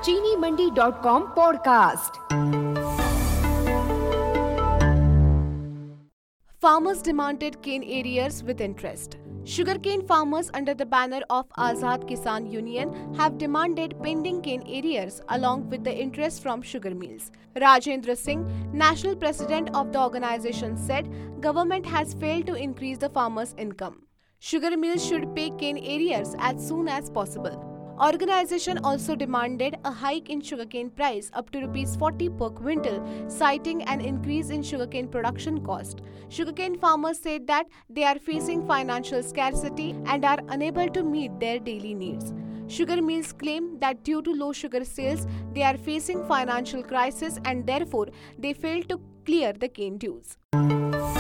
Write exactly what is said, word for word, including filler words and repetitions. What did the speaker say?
चीनी Mandi dot com podcast. Farmers demanded cane arrears with interest. Sugarcane farmers under the banner of Azad Kisan Union have demanded pending cane arrears along with the interest from sugar mills. Rajendra Singh, national president of the organization, said government has failed to increase the farmers' income. Sugar mills should pay cane arrears as soon as possible. Organization also demanded a hike in sugarcane price up to rupees forty per quintal, citing an increase in sugarcane production cost. Sugarcane farmers said that they are facing financial scarcity and are unable to meet their daily needs. Sugar mills claim that due to low sugar sales, they are facing financial crisis and therefore they failed to clear the cane dues.